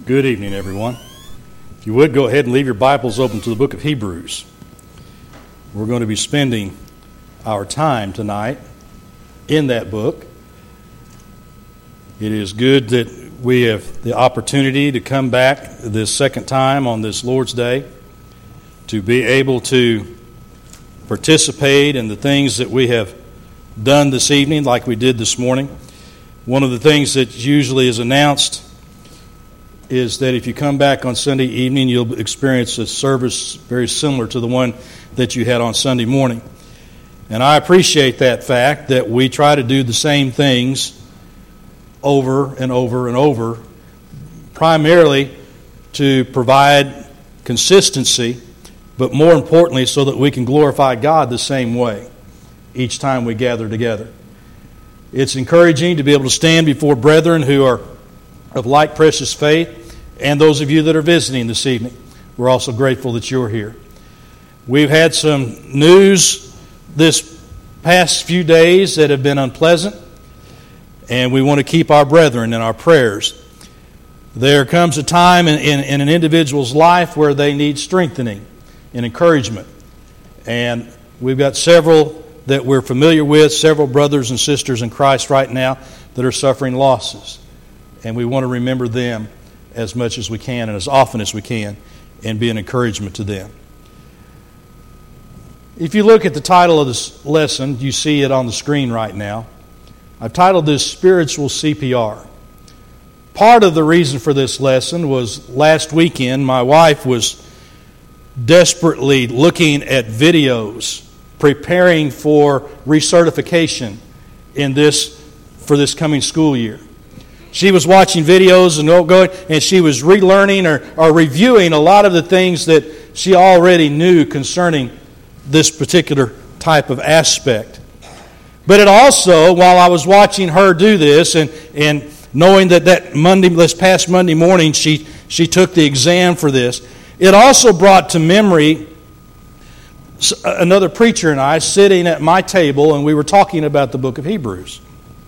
Good evening, everyone. If you would, go ahead and leave your Bibles open to the book of Hebrews. We're going to be spending our time tonight in that book. It is good that we have the opportunity to come back this second time on this Lord's Day, to be able to participate in the things that we have done this evening like we did this morning. One of the things that usually is announced is that if you come back on Sunday evening, you'll experience a service very similar to the one that you had on Sunday morning. And I appreciate that fact that we try to do the same things over and over and over, primarily to provide consistency, but more importantly so that we can glorify God the same way each time we gather together. It's encouraging to be able to stand before brethren who are of like precious faith, and those of you that are visiting this evening. We're also grateful that you're here. We've had some news this past few days that have been unpleasant, and we want to keep our brethren in our prayers. There comes a time in an individual's life where they need strengthening and encouragement. And we've got several that we're familiar with, several brothers and sisters in Christ right now that are suffering losses. And we want to remember them as much as we can and as often as we can and be an encouragement to them. If you look at the title of this lesson, you see it on the screen right now. I've titled this Spiritual CPR. Part of the reason for this lesson was last weekend my wife was desperately looking at videos preparing for recertification for this coming school year. She was watching videos and she was relearning or reviewing a lot of the things that she already knew concerning this particular type of aspect. But it also, while I was watching her do this and knowing that this past Monday morning she took the exam for this, it also brought to memory another preacher and I sitting at my table, and we were talking about the book of Hebrews.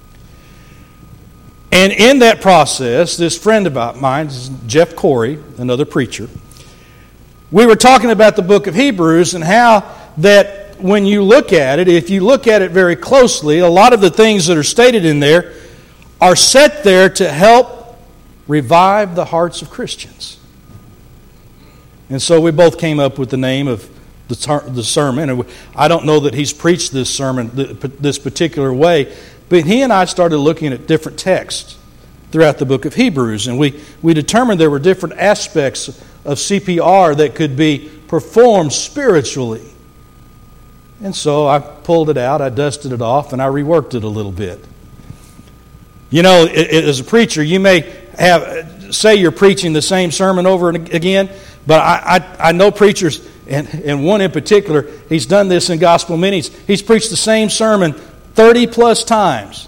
And in that process, this friend of mine, Jeff Corey, another preacher, we were talking about the book of Hebrews and how that when you look at it, if you look at it very closely, a lot of the things that are stated in there are set there to help revive the hearts of Christians. And so we both came up with the name of the sermon. And I don't know that he's preached this sermon this particular way, but he and I started looking at different texts throughout the book of Hebrews, and we determined there were different aspects of CPR that could be performed spiritually. And so I pulled it out, I dusted it off, and I reworked it a little bit. You know, as a preacher, you may say you're preaching the same sermon over and again, but I know preachers, and one in particular, he's done this in gospel meetings. He's preached the same sermon 30 plus times.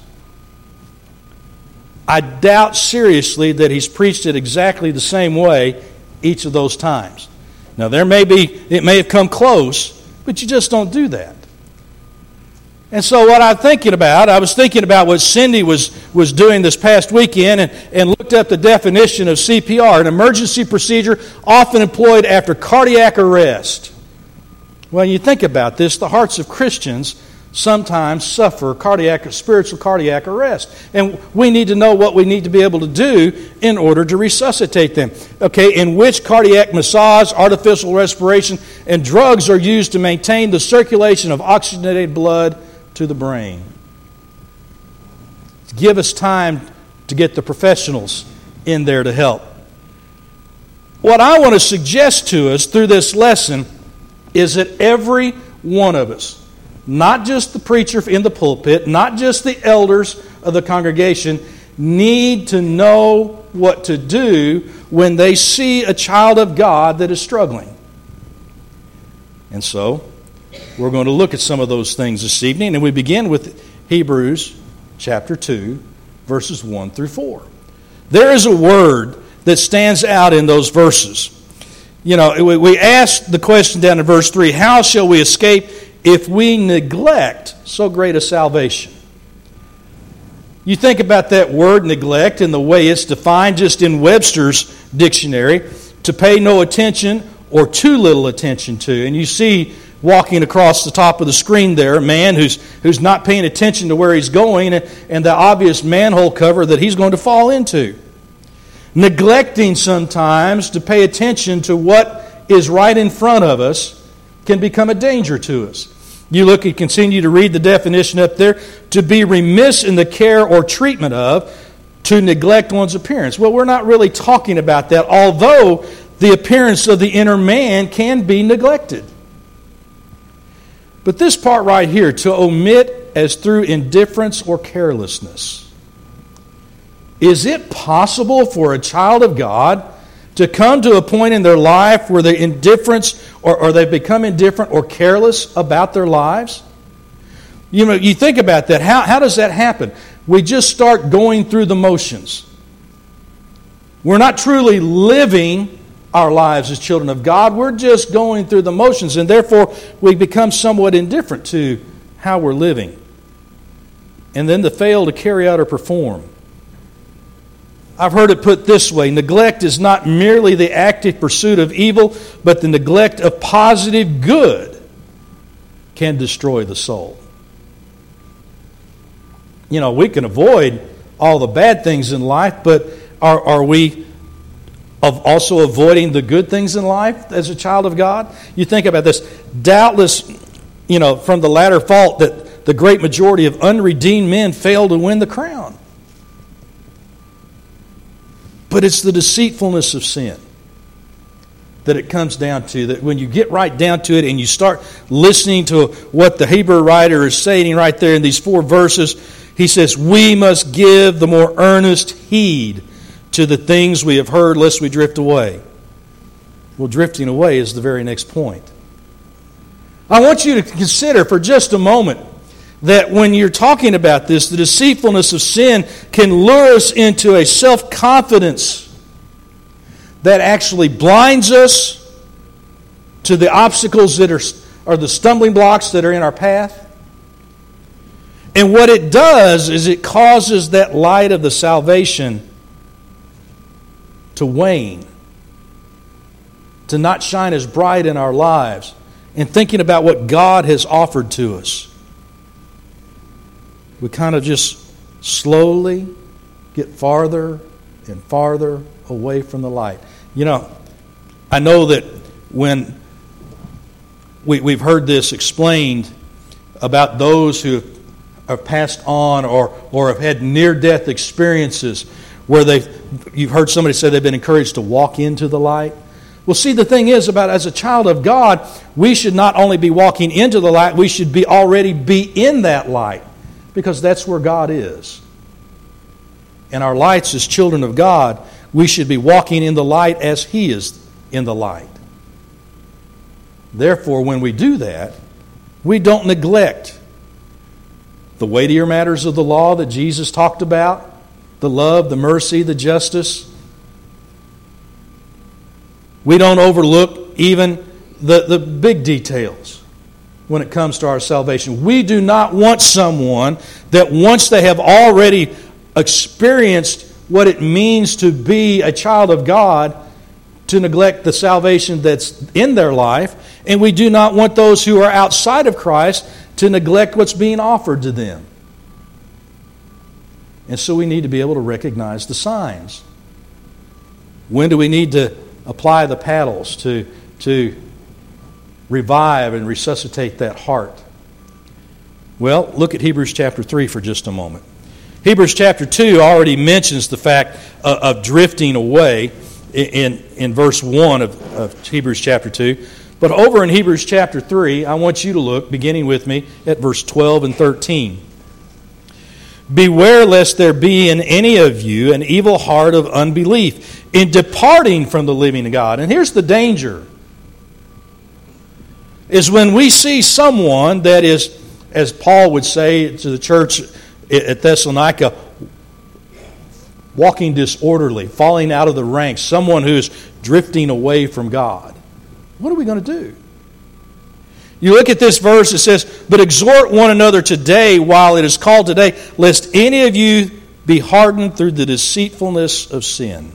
I doubt seriously that he's preached it exactly the same way each of those times. Now it may have come close, but you just don't do that. And so what I was thinking about what Cindy was doing this past weekend and looked up the definition of CPR, an emergency procedure often employed after cardiac arrest. When you think about this, the hearts of Christians sometimes suffer spiritual cardiac arrest. And we need to know what we need to be able to do in order to resuscitate them. Okay, in which cardiac massage, artificial respiration, and drugs are used to maintain the circulation of oxygenated blood to the brain. Give us time to get the professionals in there to help. What I want to suggest to us through this lesson is that every one of us, not just the preacher in the pulpit, not just the elders of the congregation, need to know what to do when they see a child of God that is struggling. And so, we're going to look at some of those things this evening, and we begin with Hebrews chapter 2, verses 1 through 4. There is a word that stands out in those verses. You know, we asked the question down in verse 3, how shall we escape if we neglect so great a salvation? You think about that word neglect and the way it's defined just in Webster's dictionary, to pay no attention or too little attention to. And you see walking across the top of the screen there a man who's not paying attention to where he's going and the obvious manhole cover that he's going to fall into. Neglecting sometimes to pay attention to what is right in front of us can become a danger to us. You look and continue to read the definition up there. To be remiss in the care or treatment of, to neglect one's appearance. Well, we're not really talking about that, although the appearance of the inner man can be neglected. But this part right here, to omit as through indifference or carelessness. Is it possible for a child of God to come to a point in their life where they're indifference or they become indifferent or careless about their lives? You know, you think about that. How does that happen? We just start going through the motions. We're not truly living our lives as children of God. We're just going through the motions, and therefore we become somewhat indifferent to how we're living. And then to fail to carry out or perform. I've heard it put this way: neglect is not merely the active pursuit of evil, but the neglect of positive good can destroy the soul. You know, we can avoid all the bad things in life, but are we also avoiding the good things in life as a child of God? You think about this. Doubtless, you know, from the latter fault that the great majority of unredeemed men fail to win the crown. But it's the deceitfulness of sin that it comes down to, that when you get right down to it and you start listening to what the Hebrew writer is saying right there in these 4 verses, he says, we must give the more earnest heed to the things we have heard, lest we drift away. Well, drifting away is the very next point. I want you to consider for just a moment that when you're talking about this, the deceitfulness of sin can lure us into a self-confidence that actually blinds us to the obstacles that are the stumbling blocks that are in our path. And what it does is it causes that light of the salvation to wane, to not shine as bright in our lives, and thinking about what God has offered to us. We kind of just slowly get farther and farther away from the light. You know, I know that when we've heard this explained about those who have passed on or have had near-death experiences where you've heard somebody say they've been encouraged to walk into the light. Well, see, the thing is about as a child of God, we should not only be walking into the light, we should already be in that light. Because that's where God is. And our lights as children of God, we should be walking in the light as He is in the light. Therefore, when we do that, we don't neglect the weightier matters of the law that Jesus talked about, the love, the mercy, the justice. We don't overlook even the big details when it comes to our salvation. We do not want someone that once they have already experienced what it means to be a child of God to neglect the salvation that's in their life, and we do not want those who are outside of Christ to neglect what's being offered to them. And so we need to be able to recognize the signs. When do we need to apply the paddles to revive and resuscitate that heart? Well, look at Hebrews chapter 3 for just a moment. Hebrews chapter 2 already mentions the fact of drifting away in verse 1 of Hebrews chapter 2. But over in Hebrews chapter 3, I want you to look, beginning with me, at verse 12 and 13. Beware lest there be in any of you an evil heart of unbelief in departing from the living God. And here's the danger. Is when we see someone that is, as Paul would say to the church at Thessalonica, walking disorderly, falling out of the ranks, someone who's drifting away from God. What are we going to do? You look at this verse, it says, "But exhort one another today while it is called today, lest any of you be hardened through the deceitfulness of sin."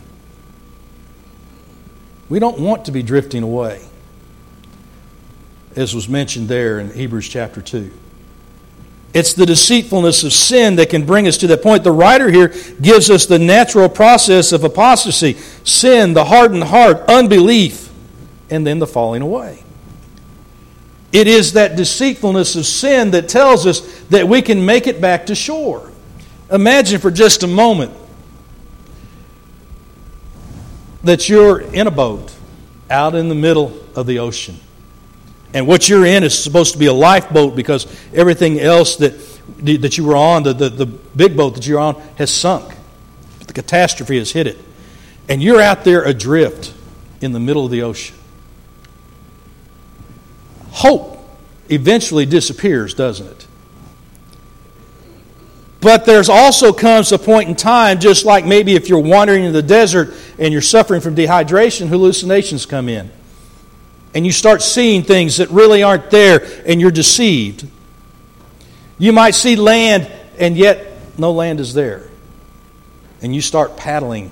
We don't want to be drifting away, as was mentioned there in Hebrews chapter 2. It's the deceitfulness of sin that can bring us to that point. The writer here gives us the natural process of apostasy: sin, the hardened heart, unbelief, and then the falling away. It is that deceitfulness of sin that tells us that we can make it back to shore. Imagine for just a moment that you're in a boat out in the middle of the ocean. And what you're in is supposed to be a lifeboat because everything else that you were on, the big boat that you're on, has sunk. The catastrophe has hit it. And you're out there adrift in the middle of the ocean. Hope eventually disappears, doesn't it? But there's also comes a point in time, just like maybe if you're wandering in the desert and you're suffering from dehydration, hallucinations come in. And you start seeing things that really aren't there, and you're deceived. You might see land, and yet no land is there. And you start paddling.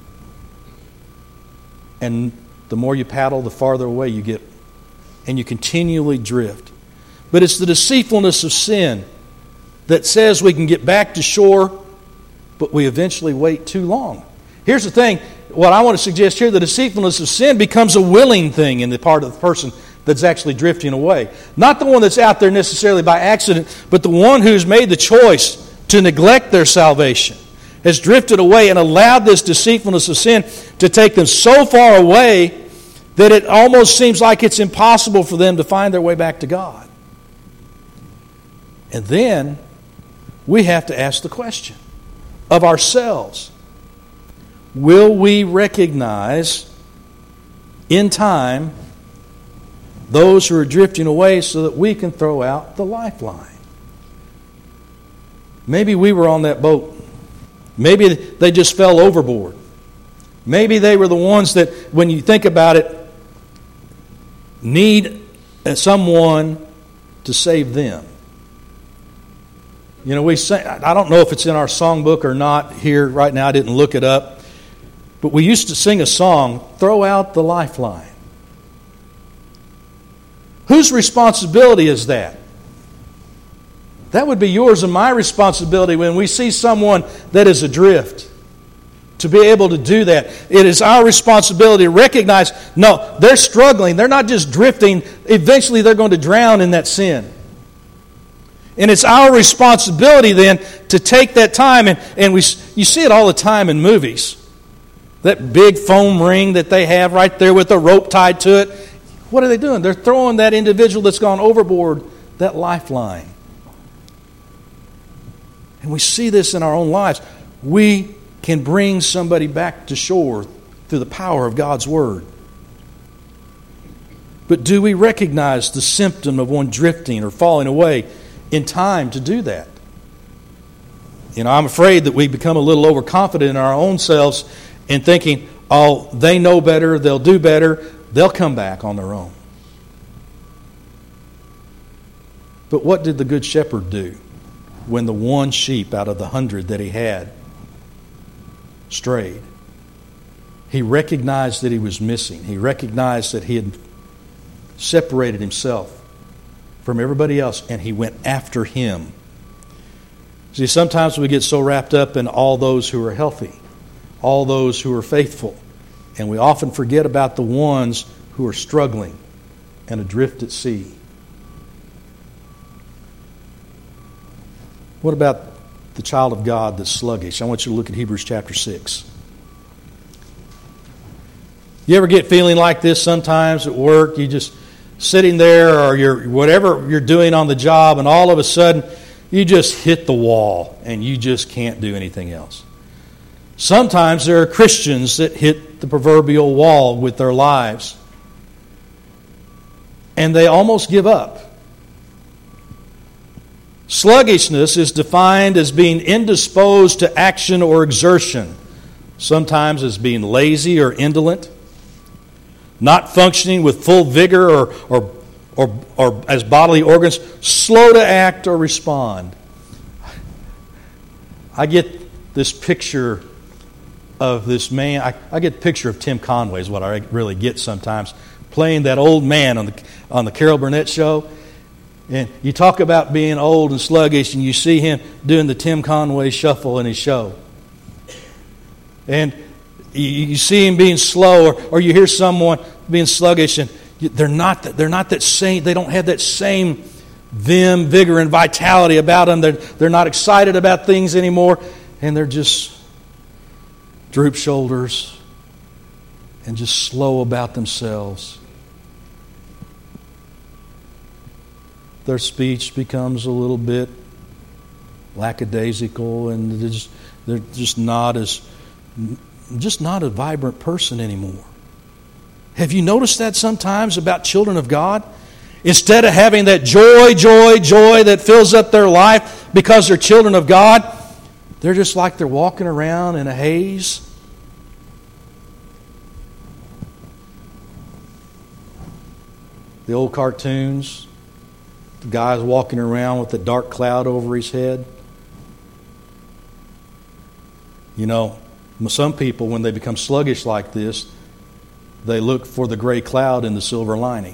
And the more you paddle, the farther away you get. And you continually drift. But it's the deceitfulness of sin that says we can get back to shore, but we eventually wait too long. Here's the thing. What I want to suggest here, the deceitfulness of sin becomes a willing thing in the part of the person that's actually drifting away. Not the one that's out there necessarily by accident, but the one who's made the choice to neglect their salvation, has drifted away and allowed this deceitfulness of sin to take them so far away that it almost seems like it's impossible for them to find their way back to God. And then we have to ask the question of ourselves: will we recognize in time those who are drifting away so that we can throw out the lifeline? Maybe we were on that boat. Maybe they just fell overboard. Maybe they were the ones that, when you think about it, need someone to save them. You know, we say, I don't know if it's in our songbook or not here right now. I didn't look it up. But we used to sing a song, "Throw Out the Lifeline." Whose responsibility is that? That would be yours and my responsibility when we see someone that is adrift. To be able to do that. It is our responsibility to recognize, no, they're struggling. They're not just drifting. Eventually they're going to drown in that sin. And it's our responsibility then to take that time, and you see it all the time in movies. That big foam ring that they have right there with a rope tied to it. What are they doing? They're throwing that individual that's gone overboard that lifeline. And we see this in our own lives. We can bring somebody back to shore through the power of God's Word. But do we recognize the symptom of one drifting or falling away in time to do that? You know, I'm afraid that we become a little overconfident in our own selves and thinking, oh, they know better, they'll do better, they'll come back on their own. But what did the Good Shepherd do when the one sheep out of the 100 that he had strayed? He recognized that he was missing. He recognized that he had separated himself from everybody else, and he went after him. See, sometimes we get so wrapped up in all those who are healthy, all those who are faithful, and we often forget about the ones who are struggling and adrift at sea. What about the child of God that's sluggish? I want you to look at Hebrews chapter 6. You ever get feeling like this sometimes at work? You just sitting there, or you're whatever you're doing on the job, and all of a sudden you just hit the wall and you just can't do anything else. Sometimes there are Christians that hit the proverbial wall with their lives, and they almost give up. Sluggishness is defined as being indisposed to action or exertion, sometimes as being lazy or indolent, not functioning with full vigor or or as bodily organs, slow to act or respond. I get this picture of this man. I get a picture of Tim Conway is what I really get sometimes, playing that old man on the Carol Burnett show. And you talk about being old and sluggish, and you see him doing the Tim Conway shuffle in his show. And you see him being slow, or you hear someone being sluggish, and they're not that same. They don't have that same vim, vigor, and vitality about them. They're not excited about things anymore, and they're just droop shoulders and just slow about themselves. Their speech becomes a little bit lackadaisical, and they're just not a vibrant person anymore. Have you noticed that sometimes about children of God? Instead of having that joy that fills up their life because they're children of God, they're just like they're walking around in a haze. The old cartoons, the guy's walking around with a dark cloud over his head. You know, some people, when they become sluggish like this, they look for the gray cloud in the silver lining.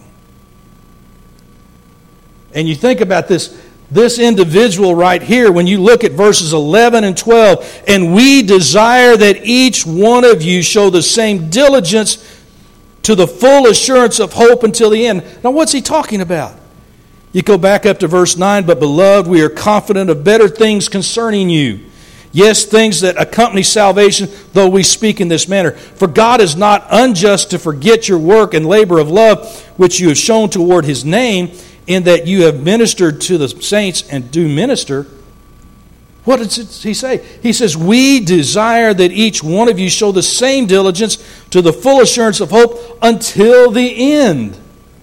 And you think about this individual right here, when you look at verses 11 and 12, and we desire that each one of you show the same diligence to the full assurance of hope until the end. Now, what's he talking about? You go back up to verse 9, but beloved, we are confident of better things concerning you. Yes, things that accompany salvation, though we speak in this manner. For God is not unjust to forget your work and labor of love, which you have shown toward His name, in that you have ministered to the saints and do minister. What does he say? He says, we desire that each one of you show the same diligence to the full assurance of hope until the end.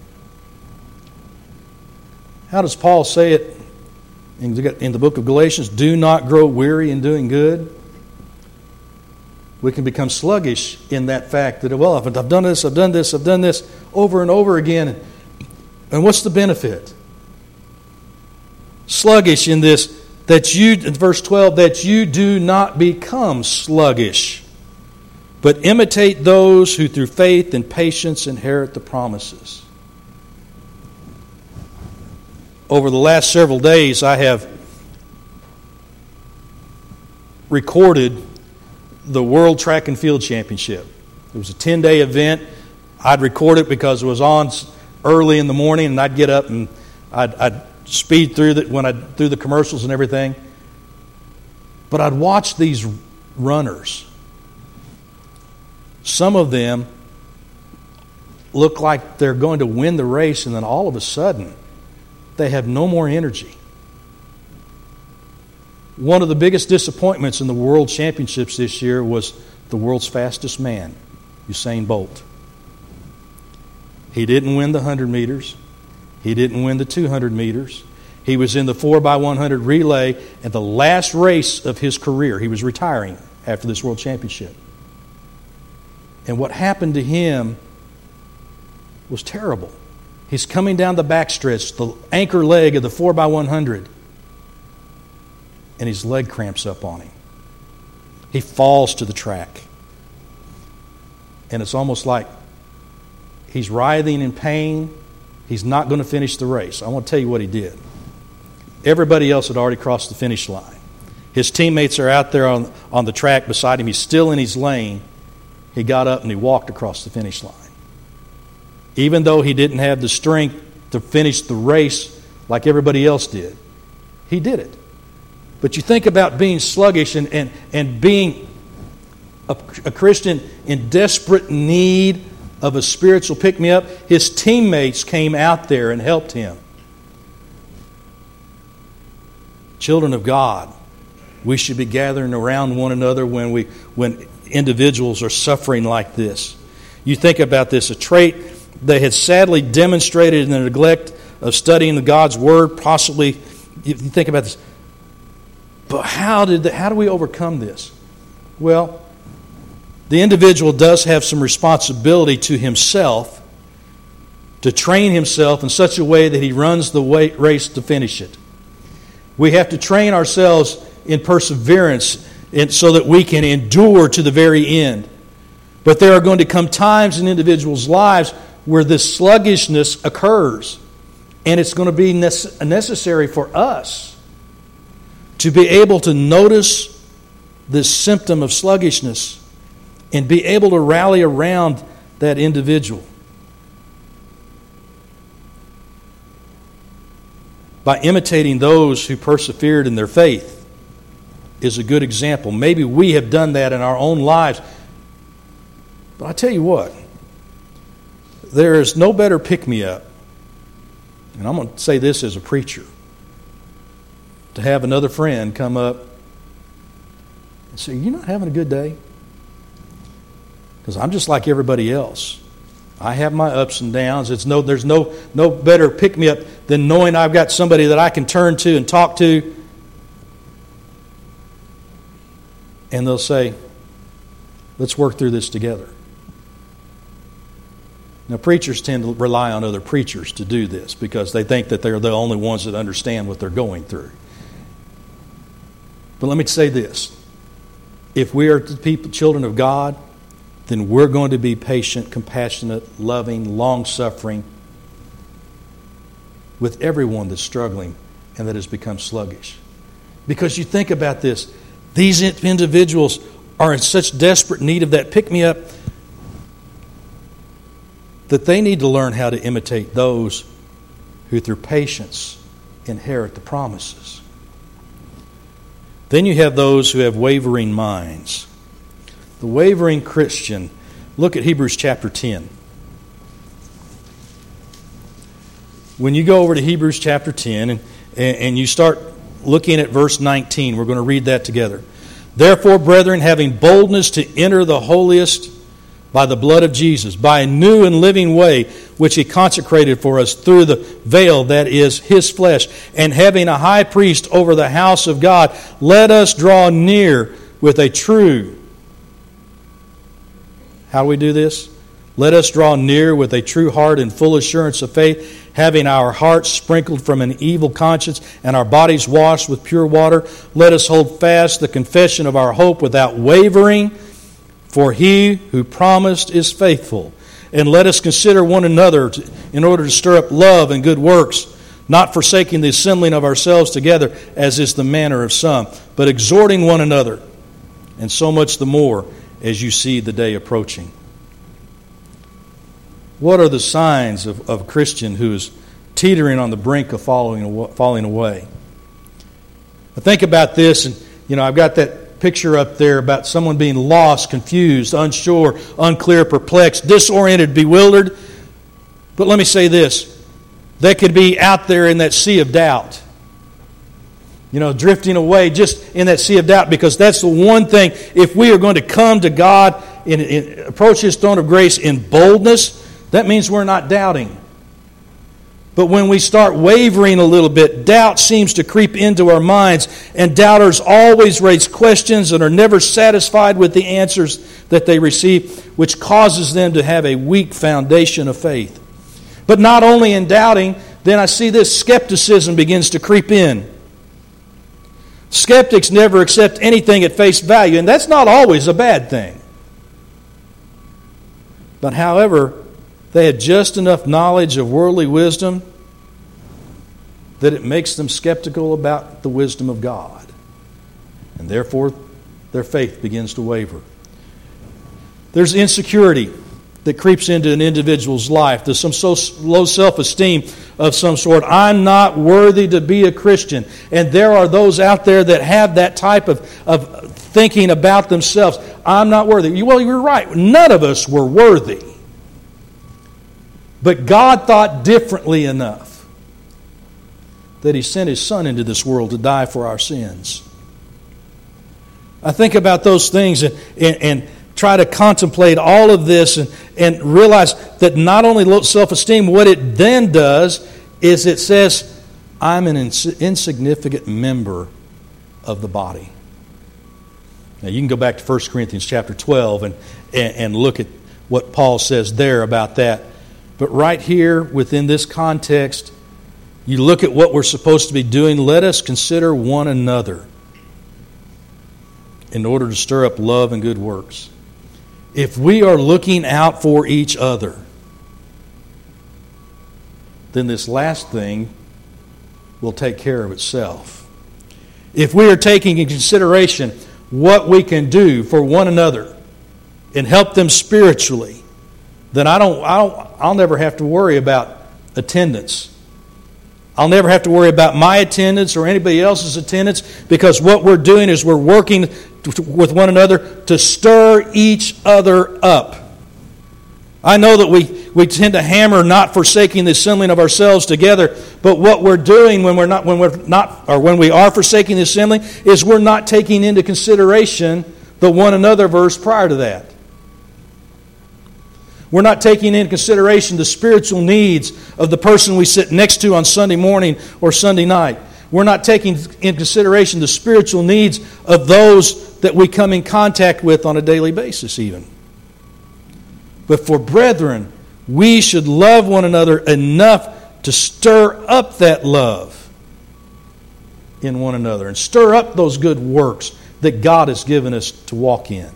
How does Paul say it in the book of Galatians? Do not grow weary in doing good. We can become sluggish in that fact that, well, I've done this, I've done this, I've done this over and over again. And what's the benefit? Sluggish in this, in verse 12, that you do not become sluggish, but imitate those who through faith and patience inherit the promises. Over the last several days, I have recorded the World Track and Field Championship. It was a 10-day event. I'd record it because it was on early in the morning, and I'd get up and I'd speed through through the commercials and everything. But I'd watch these runners. Some of them look like they're going to win the race, and then all of a sudden, they have no more energy. One of the biggest disappointments in the World Championships this year was the world's fastest man, Usain Bolt. He didn't win the 100 meters. He didn't win the 200 meters. He was in the 4x100 relay at the last race of his career. He was retiring after this World Championship. And what happened to him was terrible. He's coming down the backstretch, the anchor leg of the 4x100, and his leg cramps up on him. He falls to the track. And it's almost like he's writhing in pain. He's not going to finish the race. I want to tell you what he did. Everybody else had already crossed the finish line. His teammates are out there on the track beside him. He's still in his lane. He got up and he walked across the finish line. Even though he didn't have the strength to finish the race like everybody else did, he did it. But you think about being sluggish and being a Christian in desperate need of a spiritual pick-me-up. His teammates came out there and helped him. Children of God, we should be gathering around one another when individuals are suffering like this. You think about this, a trait they had sadly demonstrated in the neglect of studying God's Word. Possibly, you think about this. But how do we overcome this? Well, the individual does have some responsibility to himself to train himself in such a way that he runs the race to finish it. We have to train ourselves in perseverance so that we can endure to the very end. But there are going to come times in individuals' lives where this sluggishness occurs. And it's going to be necessary for us to be able to notice this symptom of sluggishness and be able to rally around that individual. By imitating those who persevered in their faith is a good example. Maybe we have done that in our own lives. But I tell you what, there is no better pick-me-up, and I'm going to say this as a preacher, to have another friend come up and say, "You're not having a good day?" Because I'm just like everybody else. I have my ups and downs. There's no better pick-me-up than knowing I've got somebody that I can turn to and talk to. And they'll say, "Let's work through this together." Now, preachers tend to rely on other preachers to do this because they think that they're the only ones that understand what they're going through. But let me say this. If we are the people, children of God, then we're going to be patient, compassionate, loving, long-suffering with everyone that's struggling and that has become sluggish. Because you think about this, these individuals are in such desperate need of that pick-me-up that they need to learn how to imitate those who through patience inherit the promises. Then you have those who have wavering minds. The wavering Christian. Look at Hebrews chapter 10. When you go over to Hebrews chapter 10 and you start looking at verse 19, we're going to read that together. Therefore, brethren, having boldness to enter the holiest by the blood of Jesus, by a new and living way which He consecrated for us through the veil that is His flesh, and having a high priest over the house of God, let us draw near with a true. How do we do this? Let us draw near with a true heart and full assurance of faith, having our hearts sprinkled from an evil conscience and our bodies washed with pure water. Let us hold fast the confession of our hope without wavering, for He who promised is faithful. And let us consider one another in order to stir up love and good works, not forsaking the assembling of ourselves together, as is the manner of some, but exhorting one another, and so much the more as you see the day approaching. What are the signs of a Christian who is teetering on the brink of falling away? I think about this, and I've got that picture up there about someone being lost, confused, unsure, unclear, perplexed, disoriented, bewildered. But let me say this. They could be out there in that sea of doubt. Drifting away just in that sea of doubt, because that's the one thing. If we are going to come to God and approach His throne of grace in boldness, that means we're not doubting. But when we start wavering a little bit, doubt seems to creep into our minds, and doubters always raise questions and are never satisfied with the answers that they receive, which causes them to have a weak foundation of faith. But not only in doubting, then I see this skepticism begins to creep in. Skeptics never accept anything at face value, and that's not always a bad thing. But however, they had just enough knowledge of worldly wisdom that it makes them skeptical about the wisdom of God. And therefore, their faith begins to waver. There's insecurity that creeps into an individual's life. There's some so low self-esteem of some sort. I'm not worthy to be a Christian. And there are those out there that have that type of thinking about themselves. I'm not worthy. Well, you're right. None of us were worthy. But God thought differently enough that He sent His Son into this world to die for our sins. I think about those things and try to contemplate all of this and realize that not only low self-esteem, what it then does is it says, I'm an insignificant member of the body. Now you can go back to 1 Corinthians chapter 12 and look at what Paul says there about that. But right here within this context, you look at what we're supposed to be doing. Let us consider one another in order to stir up love and good works. If we are looking out for each other, then this last thing will take care of itself. If we are taking in consideration what we can do for one another and help them spiritually, then I'll never have to worry about attendance. I'll never have to worry about my attendance or anybody else's attendance, because what we're doing is we're working with one another to stir each other up. I know that we tend to hammer not forsaking the assembling of ourselves together, but what we're doing when we are forsaking the assembling is we're not taking into consideration the one another verse prior to that. We're not taking into consideration the spiritual needs of the person we sit next to on Sunday morning or Sunday night. We're not taking into consideration the spiritual needs of those that we come in contact with on a daily basis even. But for brethren, we should love one another enough to stir up that love in one another and stir up those good works that God has given us to walk in.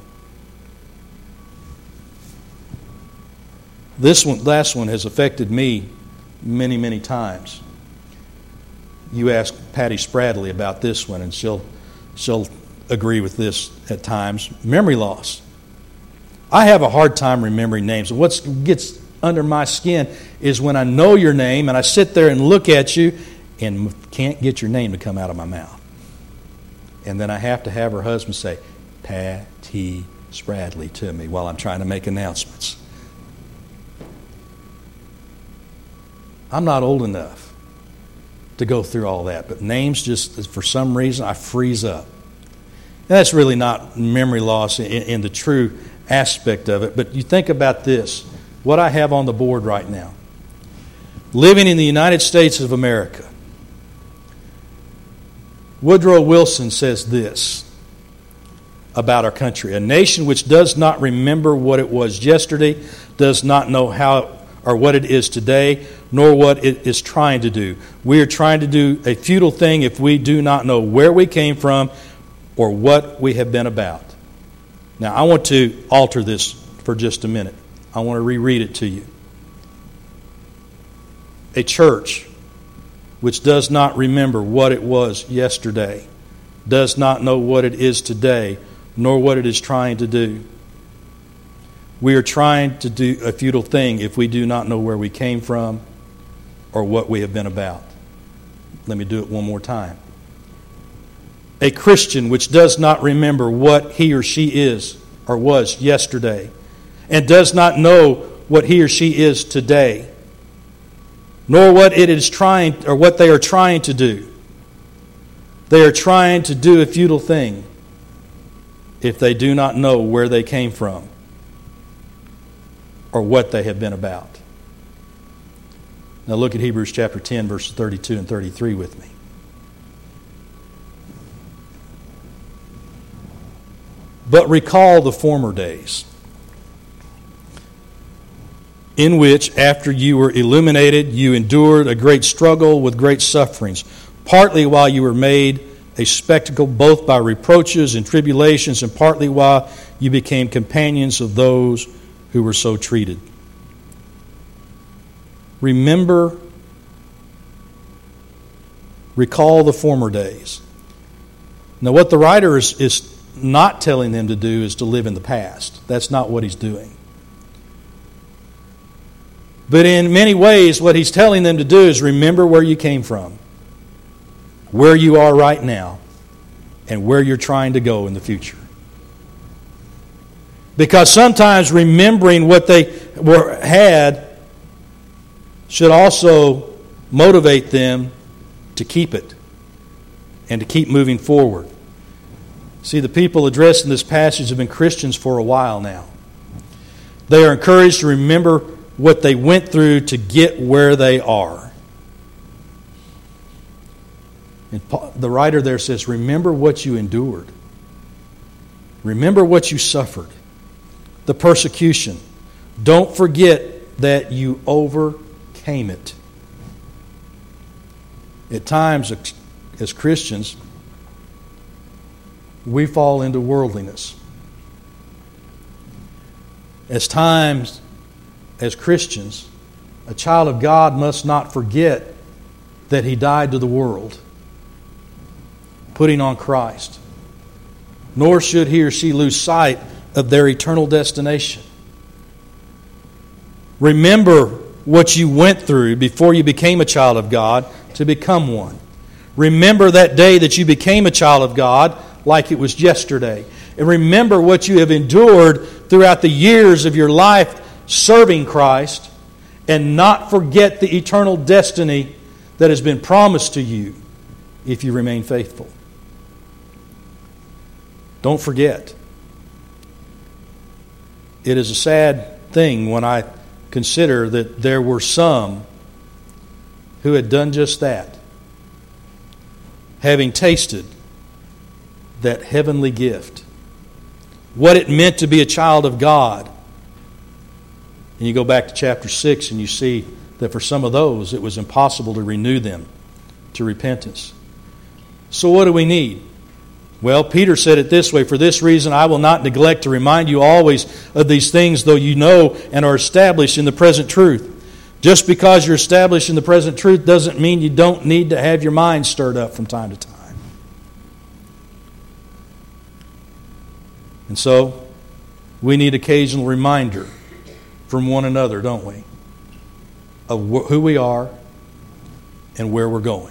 This last one has affected me many, many times. You ask Patty Spradley about this one, and she'll agree with this at times. Memory loss. I have a hard time remembering names. What gets under my skin is when I know your name and I sit there and look at you and can't get your name to come out of my mouth. And then I have to have her husband say, Patty Spradley to me while I'm trying to make announcements. I'm not old enough to go through all that, but names just, for some reason, I freeze up. And that's really not memory loss in the true aspect of it, but you think about this, what I have on the board right now. Living in the United States of America, Woodrow Wilson says this about our country: a nation which does not remember what it was yesterday, does not know how or what it is today, nor what it is trying to do. We are trying to do a futile thing if we do not know where we came from or what we have been about. Now, I want to alter this for just a minute. I want to reread it to you. A church which does not remember what it was yesterday, does not know what it is today, nor what it is trying to do. We are trying to do a futile thing if we do not know where we came from or what we have been about. Let me do it one more time. A Christian which does not remember what he or she is or was yesterday, and does not know what he or she is today, nor what it is trying or what they are trying to do. They are trying to do a futile thing if they do not know where they came from or what they have been about. Now look at Hebrews chapter 10, verses 32 and 33 with me. But recall the former days, in which, after you were illuminated, you endured a great struggle with great sufferings, partly while you were made a spectacle both by reproaches and tribulations, and partly while you became companions of those who were so treated. Recall the former days. Now, what the writer is not telling them to do is to live in the past. That's not what he's doing. But in many ways, what he's telling them to do is remember where you came from, where you are right now, and where you're trying to go in the future. Because sometimes remembering what they had should also motivate them to keep it and to keep moving forward. See, the people addressed in this passage have been Christians for a while now. They are encouraged to remember what they went through to get where they are. And the writer there says, remember what you endured. Remember what you suffered. The persecution. Don't forget that you overcame it. At times, as Christians, we fall into worldliness. As times, as Christians, a child of God must not forget that he died to the world, putting on Christ. Nor should he or she lose sight of their eternal destination. Remember what you went through before you became a child of God to become one. Remember that day that you became a child of God like it was yesterday. And remember what you have endured throughout the years of your life serving Christ, and not forget the eternal destiny that has been promised to you if you remain faithful. Don't forget. It is a sad thing when I consider that there were some who had done just that, having tasted that heavenly gift, what it meant to be a child of God. And you go back to chapter 6 and you see that for some of those it was impossible to renew them to repentance. So what do we need? Well, Peter said it this way, "For this reason I will not neglect to remind you always of these things, though you know and are established in the present truth." Just because you're established in the present truth doesn't mean you don't need to have your mind stirred up from time to time. And so, we need occasional reminder from one another, don't we? Of who we are and where we're going.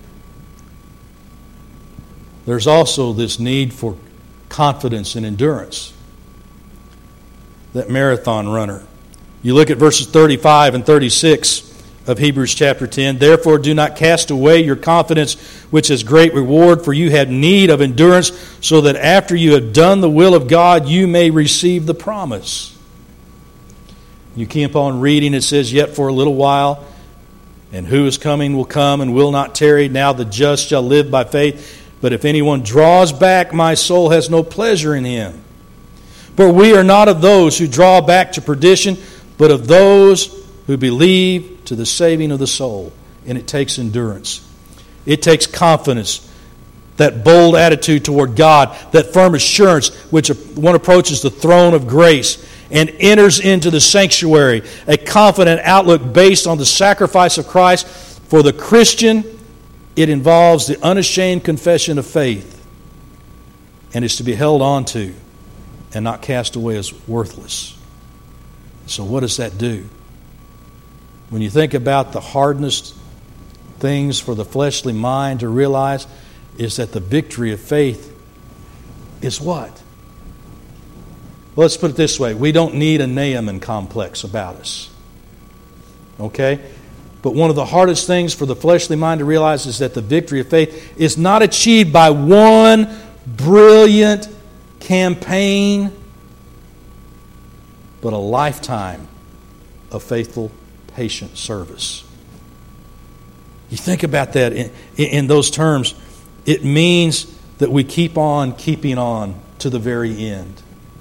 There's also this need for confidence and endurance. That marathon runner. You look at verses 35 and 36 of Hebrews chapter 10. "Therefore do not cast away your confidence, which has great reward, for you have need of endurance, so that after you have done the will of God, you may receive the promise." You keep on reading, it says, "Yet for a little while, and who is coming will come and will not tarry. Now the just shall live by faith. But if anyone draws back, my soul has no pleasure in him. For we are not of those who draw back to perdition, but of those who believe to the saving of the soul." And it takes endurance. It takes confidence, that bold attitude toward God, that firm assurance which one approaches the throne of grace and enters into the sanctuary, a confident outlook based on the sacrifice of Christ. For the Christian, it involves the unashamed confession of faith, and is to be held on to and not cast away as worthless. So what does that do? When you think about the hardest things for the fleshly mind to realize, is that the victory of faith is what? Well, let's put it this way. We don't need a Naaman complex about us. Okay? But one of the hardest things for the fleshly mind to realize is that the victory of faith is not achieved by one brilliant campaign, but a lifetime of faithful, patient service. You think about that in those terms, it means that we keep on keeping on to the very end.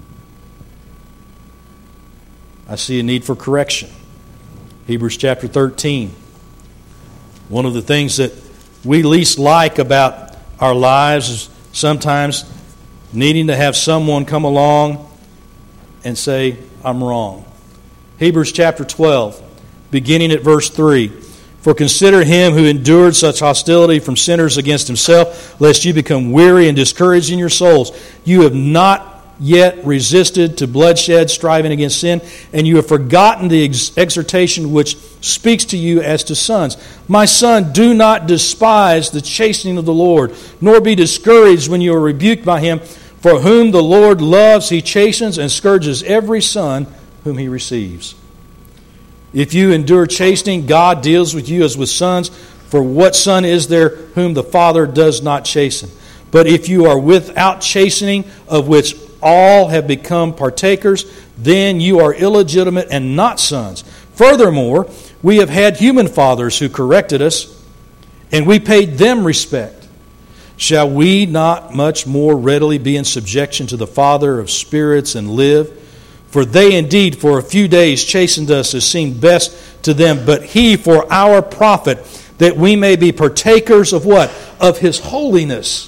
I see a need for correction. Hebrews chapter 13. One of the things that we least like about our lives is sometimes needing to have someone come along and say, "I'm wrong." Hebrews chapter 12, beginning at verse 3. "For consider him who endured such hostility from sinners against himself, lest you become weary and discouraged in your souls. You have not yet resisted to bloodshed, striving against sin, and you have forgotten the exhortation which speaks to you as to sons. My son, do not despise the chastening of the Lord, nor be discouraged when you are rebuked by him. For whom the Lord loves, he chastens and scourges every son whom he receives. If you endure chastening, God deals with you as with sons. For what son is there whom the Father does not chasten? But if you are without chastening, of which all have become partakers, then you are illegitimate and not sons. Furthermore, we have had human fathers who corrected us, and we paid them respect. Shall we not much more readily be in subjection to the Father of spirits and live? For they indeed for a few days chastened us as seemed best to them, but He for our profit, that we may be partakers of what? Of His holiness.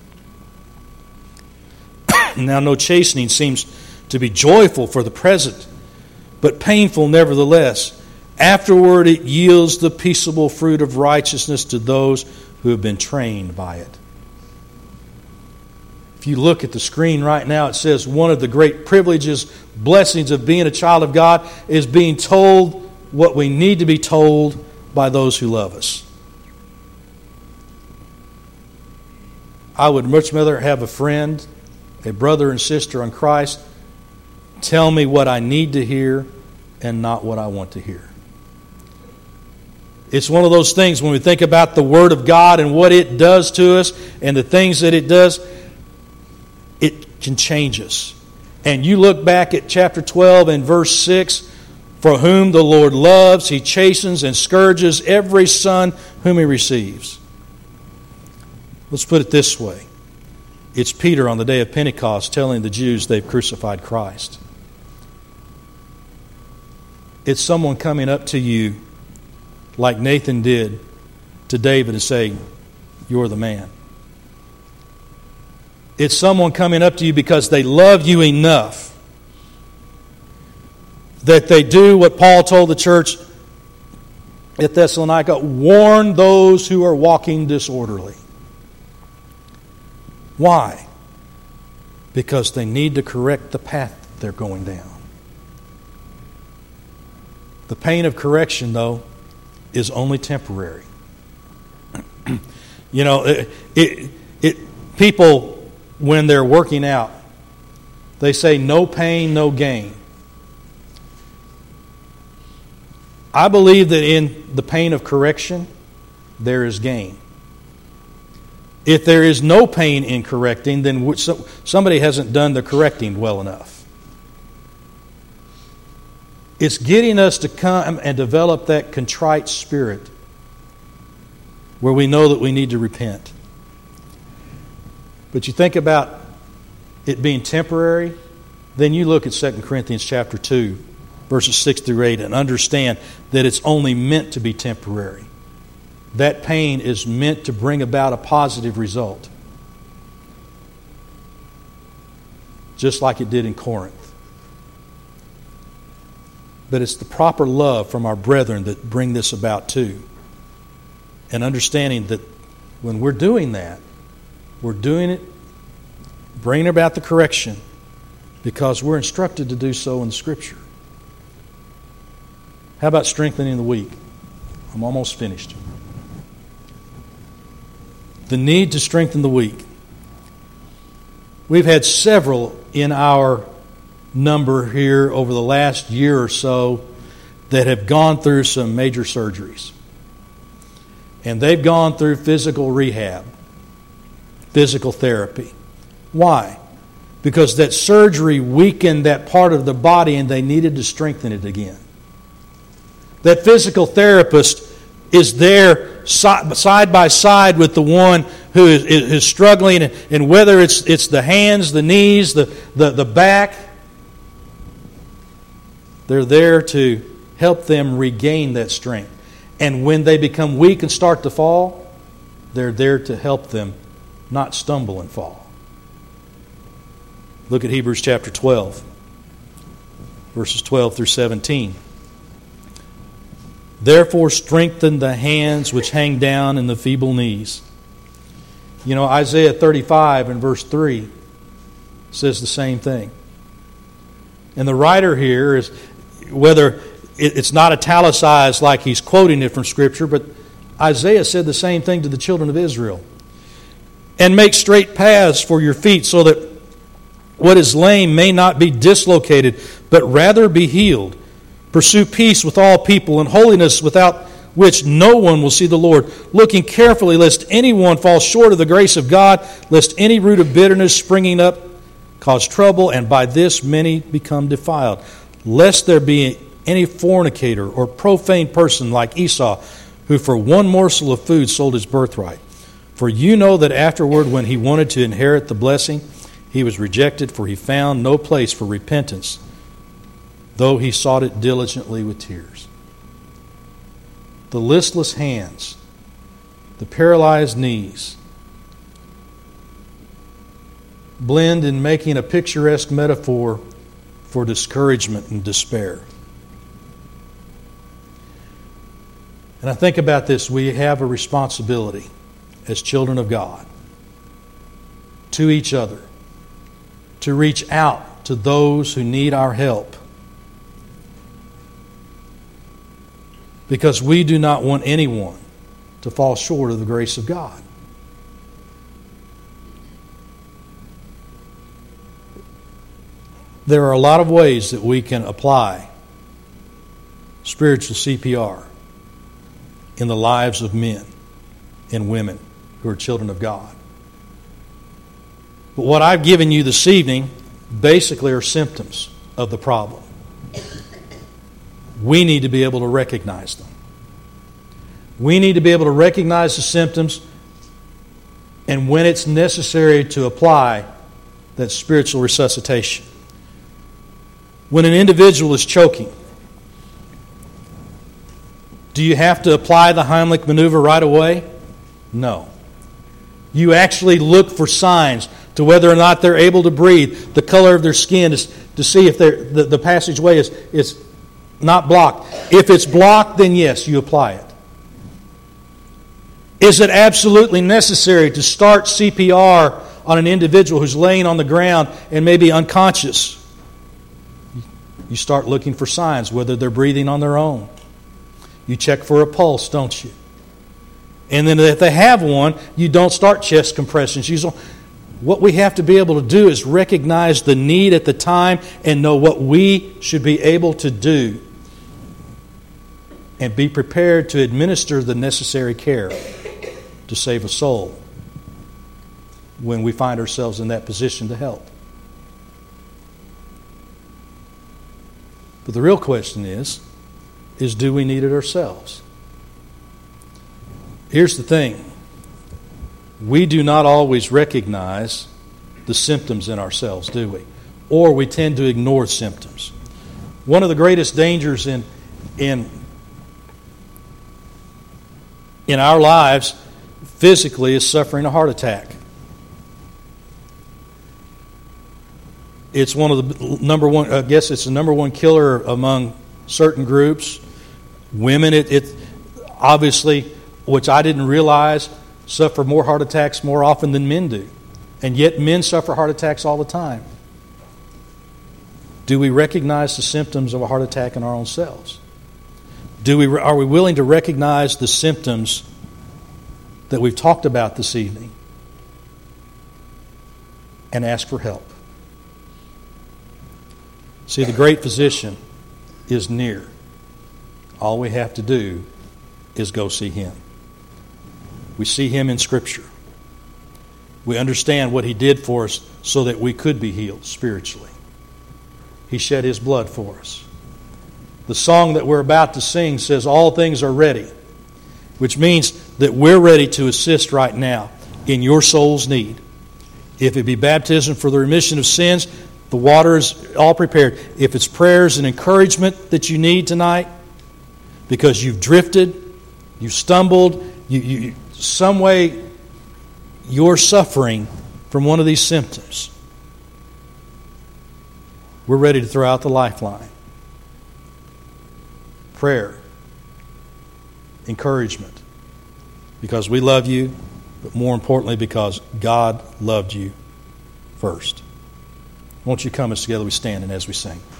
Now no chastening seems to be joyful for the present, but painful nevertheless. Afterward it yields the peaceable fruit of righteousness to those who have been trained by it. If you look at the screen right now, it says one of the great privileges, blessings of being a child of God is being told what we need to be told by those who love us. I would much rather have a friend, a brother and sister in Christ, tell me what I need to hear and not what I want to hear. It's one of those things when we think about the Word of God and what it does to us and the things that it does, it can change us. And you look back at chapter 12 and verse 6, for whom the Lord loves, He chastens and scourges every son whom He receives. Let's put it this way. It's Peter on the day of Pentecost telling the Jews they've crucified Christ. It's someone coming up to you like Nathan did to David and saying, you're the man. It's someone coming up to you because they love you enough that they do what Paul told the church at Thessalonica, warn those who are walking disorderly. Why? Because they need to correct the path they're going down. The pain of correction, though, is only temporary. You know, people, when they're working out, they say no pain, no gain. I believe that in the pain of correction, there is gain. If there is no pain in correcting, then somebody hasn't done the correcting well enough. It's getting us to come and develop that contrite spirit where we know that we need to repent. But you think about it being temporary, then you look at 2 Corinthians chapter 2, verses 6 through 8, and understand that it's only meant to be temporary. That pain is meant to bring about a positive result. Just like it did in Corinth. But it's the proper love from our brethren that bring this about too. And understanding that when we're doing that, we're doing it, bringing about the correction, because we're instructed to do so in Scripture. How about strengthening the weak? I'm almost finished. The need to strengthen the weak. We've had several in our number here over the last year or so that have gone through some major surgeries. And they've gone through physical rehab, physical therapy. Why? Because that surgery weakened that part of the body and they needed to strengthen it again. That physical therapist is there side by side with the one who is struggling, and whether it's the hands, the knees, the back, they're there to help them regain that strength. And when they become weak and start to fall, they're there to help them not stumble and fall. Look at Hebrews chapter 12, verses 12 through 17. Therefore strengthen the hands which hang down and the feeble knees. You know, Isaiah 35 and verse 3 says the same thing. And the writer here is, whether it's not italicized like he's quoting it from Scripture, but Isaiah said the same thing to the children of Israel. And make straight paths for your feet, so that what is lame may not be dislocated, but rather be healed. Pursue peace with all people and holiness, without which no one will see the Lord. Looking carefully lest anyone fall short of the grace of God, lest any root of bitterness springing up cause trouble, and by this many become defiled. Lest there be any fornicator or profane person like Esau, who for one morsel of food sold his birthright. For you know that afterward, when he wanted to inherit the blessing, he was rejected, for he found no place for repentance, though he sought it diligently with tears. The listless hands, the paralyzed knees, blend in making a picturesque metaphor for discouragement and despair. And I think about this, we have a responsibility as children of God to each other to reach out to those who need our help, because we do not want anyone to fall short of the grace of God. There are a lot of ways that we can apply spiritual CPR in the lives of men and women who are children of God. But what I've given you this evening basically are symptoms of the problem. We need to be able to recognize them. We need to be able to recognize the symptoms, and when it's necessary to apply that spiritual resuscitation. When an individual is choking, do you have to apply the Heimlich maneuver right away? No. You actually look for signs to whether or not they're able to breathe, the color of their skin, to see if the passageway is not blocked. If it's blocked, then yes, you apply it. Is it absolutely necessary to start CPR on an individual who's laying on the ground and maybe unconscious? You start looking for signs, whether they're breathing on their own. You check for a pulse, don't you? And then if they have one, you don't start chest compressions. What we have to be able to do is recognize the need at the time and know what we should be able to do, and be prepared to administer the necessary care to save a soul when we find ourselves in that position to help. But the real question is do we need it ourselves? Here's the thing. We do not always recognize the symptoms in ourselves, do we? Or we tend to ignore symptoms. One of the greatest dangers in our lives physically is suffering a heart attack. It's one of the number one, I guess it's the number one killer among certain groups. Women, it obviously, which I didn't realize, suffer more heart attacks more often than men do. And yet men suffer heart attacks all the time. Do we recognize the symptoms of a heart attack in our own selves? Are we willing to recognize the symptoms that we've talked about this evening and ask for help? See, the great physician is near. All we have to do is go see him. We see him in Scripture. We understand what he did for us so that we could be healed spiritually. He shed his blood for us. The song that we're about to sing says, "All things are ready," which means that we're ready to assist right now in your soul's need. If it be baptism for the remission of sins, the water is all prepared. If it's prayers and encouragement that you need tonight because you've drifted, you've stumbled, you some way you're suffering from one of these symptoms, we're ready to throw out the lifeline. Prayer, encouragement, because we love you, but more importantly because God loved you first. Won't you come as together we stand and as we sing?